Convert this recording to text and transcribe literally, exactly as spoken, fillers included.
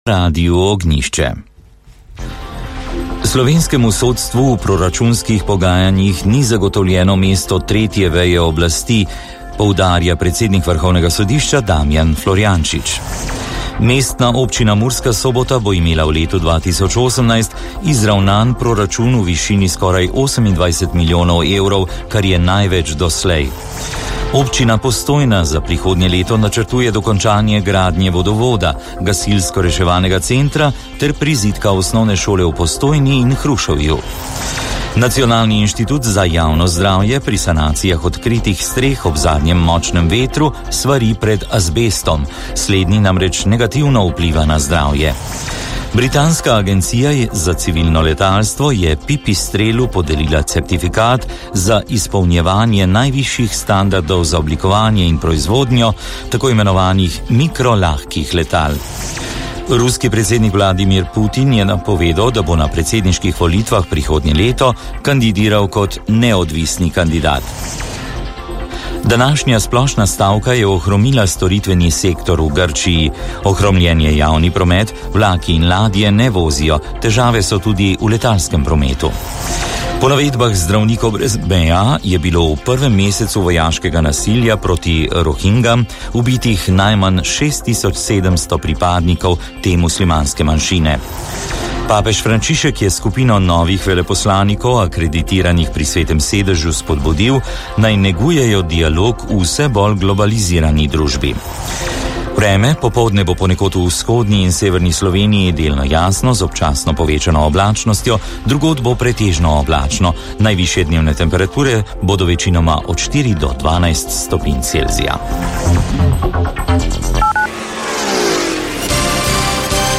Radiu Ognišče. Slovenskemu sodstvu v proračunskih pogajanjih ni zagotovljeno mesto tretje veje oblasti, poudarja predsednik Vrhovnega sodišča Damjan Florjančič. Mestna občina Murska Sobota bo imela v letu dva tisoč osemnajst izravnan proračun v višini skoraj osemindvajset milijonov evrov, kar je največ doslej. Občina Postojna za prihodnje leto načrtuje dokončanje gradnje vodovoda, gasilsko-reševalnega centra ter prizidka osnovne šole v Postojni in Hrušovju. Nacionalni inštitut za javno zdravje pri sanacijah odkritih streh ob zadnjem močnem vetru svari pred azbestom. Slednji namreč negativno vpliva na zdravje. Britanska agencija za civilno letalstvo je Pipistrelu podelila certifikat za izpolnjevanje najvišjih standardov za oblikovanje in proizvodnjo tako imenovanih mikrolahkih letal. Ruski predsednik Vladimir Putin je napovedal, da bo na predsedniških volitvah prihodnje leto kandidiral kot neodvisni kandidat. Današnja splošna stavka je ohromila storitveni sektor v Grčiji. Ohromljen je javni promet, vlaki in ladje ne vozijo, težave so tudi v letalskem prometu. Po navedbah zdravnikov brez meja je bilo v prvem mesecu vojaškega nasilja proti Rohingam ubitih najmanj šest tisoč sedemsto pripadnikov te muslimanske manjšine. Papež Frančišek je skupino novih veleposlanikov, akreditiranih pri Svetem sedežu, spodbudil, naj negujejo dialog v vse bolj globalizirani družbi. Vreme popoldne bo ponekod v vzhodni in severni Sloveniji delno jasno z občasno povečano oblačnostjo, drugod bo pretežno oblačno. Najvišje dnevne temperature bodo večinoma od štiri do dvanajst stopinj Celzija.